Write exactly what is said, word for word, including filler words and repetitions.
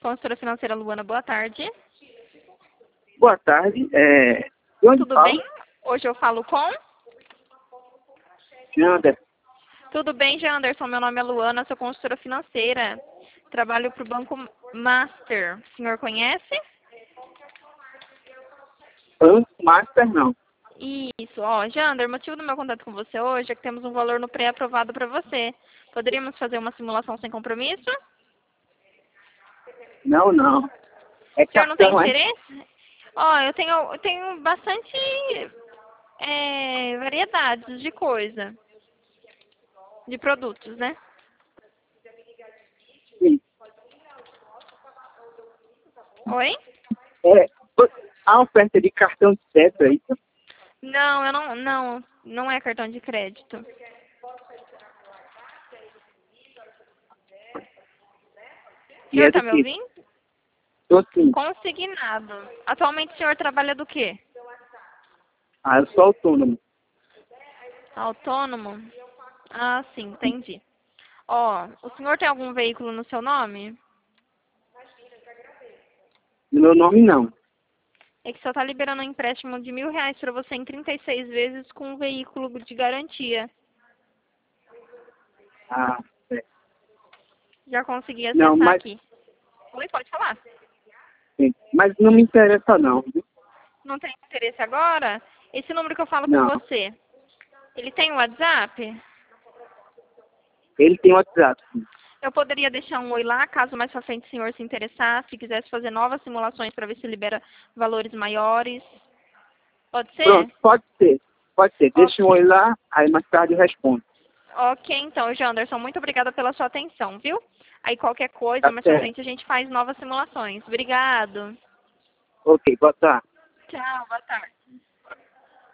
Consultora financeira Luana, boa tarde. Boa tarde. É... de onde Tudo fala? bem? Hoje eu falo com... Jander. Tudo bem, Janderson? Meu nome é Luana, sou consultora financeira. Trabalho para o Banco Master. O senhor conhece? Banco Master, não. Isso. Ó, Jander, o motivo do meu contato com você hoje é que temos um valor no pré-aprovado para você. Poderíamos fazer uma simulação sem compromisso? Não, não. É O senhor não tem cartão, é? interesse? Ó, eu tenho, eu tenho bastante é, variedades de coisa. De produtos, né? Sim. Oi? É, a oferta de cartão de crédito, é isso? Não, eu não, não, não é cartão de crédito. O E senhor é está do me que? ouvindo? Tô sim. Consignado. Atualmente o senhor trabalha do quê? Ah, eu sou autônomo. Autônomo? Ah, sim, entendi. Ó, o senhor tem algum veículo no seu nome? No meu nome, não. É que só está liberando um empréstimo de mil reais para você em trinta e seis vezes com um veículo de garantia. Ah, é. Já consegui Não, acessar mas, aqui. Oi, pode falar. sim. Mas não me interessa, não. Viu? Não tem interesse agora? Esse número que eu falo com Não. você, ele tem WhatsApp? Ele tem WhatsApp, sim. Eu poderia deixar um oi lá, caso mais pra frente o senhor se interessasse, quisesse fazer novas simulações para ver se libera valores maiores. Pode ser? Pronto, pode ser. Pode ser. Deixa um oi Ok. lá, aí mais tarde eu respondo. Ok, então, Janderson, muito obrigada pela sua atenção, viu? Aí qualquer coisa, Tá mais pra certo. frente a gente faz novas simulações. Obrigado. Ok, boa tarde. Tchau, boa tarde.